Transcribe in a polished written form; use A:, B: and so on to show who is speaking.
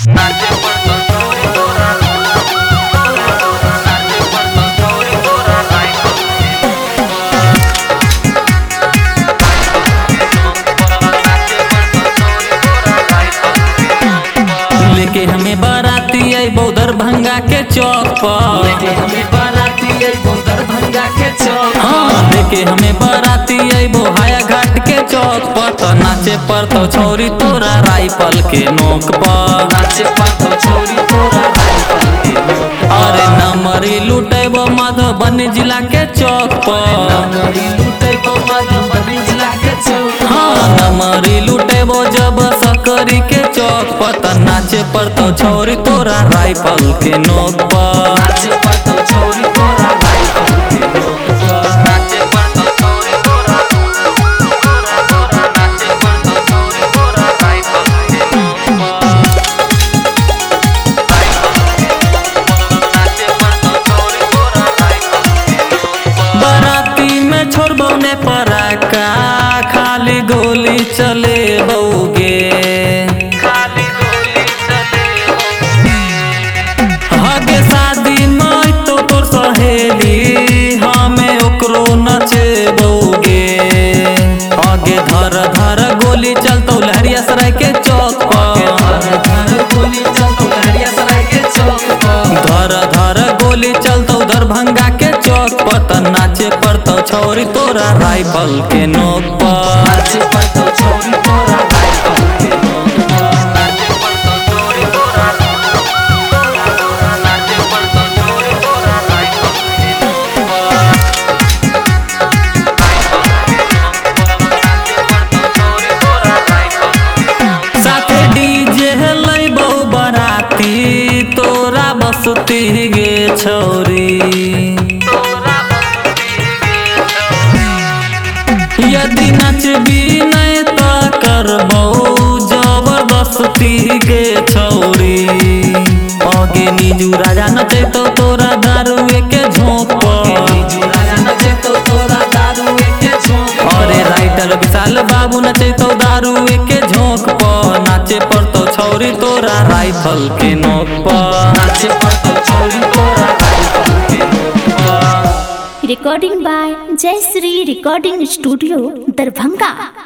A: लेके हमें बाराती आई दरभंगा के चौक पर, लेके हमें बाराती आई दरभंगा के चौक, हाँ लेके हमें बाराती आई हाया घाट के चौक पर। तो नाचे पर तो छोरी तोरा राइफल के नोक पर, नाचे पर तो छोरी तोरा राइफल के नोक पर। अरे नमरी लुटेबो मधुबनी जिला के चौक पर, नमरी लुटेबो मधुबनी जिला के चौक, हाँ नमरी लुटेबो जब सकरी के चौक पर। तो नाचे पर तो छोरी तोरा राइफल के नोक पर, नाचे पर तो छोरी तोरा राइफल के नोक पर, नाचे पर तो छोरी तोरा नाचे पर तो छोरी तोरा राइफल के नोक पर, नाचे पर तो छोरी तोरा राइफल के नोक पर। बाराती में छोड़बो ने पराका, खाली गोली चले बउगे, आगे शादी में तो तोर सहेली हमें ओकरो नचेबोगे। आगे धर धर गोली चलतो लहरिया सराय के चौक पर, धर गोली चलतो लहरिया सराय के चौक पर, धर धर गोली चलतो दरभंगा के चौक पर। तो नाचे पर तो छोरी तोरा राइफल के नोक पर, नाचे पर तो छोरी तोरा राइफल के नोक पर, नाचे पर तो छोरी तोरा नाचे पर तो छोरी तोरा राइफल के नोक पर, नाचे पर तो छोरी तोरा राइफल के नोक पर। साथे डीजे लइबो बाराती तोरा बसती गे छोरी, यदि नचबी नहीं तो करबो जबरदस्ती गे छोरी। आगे नीजू राजा नचे तो तोरा दारुए के झोंक पर, अरे राइटर विशाल बाबू नचे तो दारुए के झोंक पर। नाचे पर तो छोरी तोरा राइफल के नोक पर, नाचे पर तो छोरी तोरा राइफल के नोक पर।
B: Recording by Jai Sri Recording Studio, Darbhanga।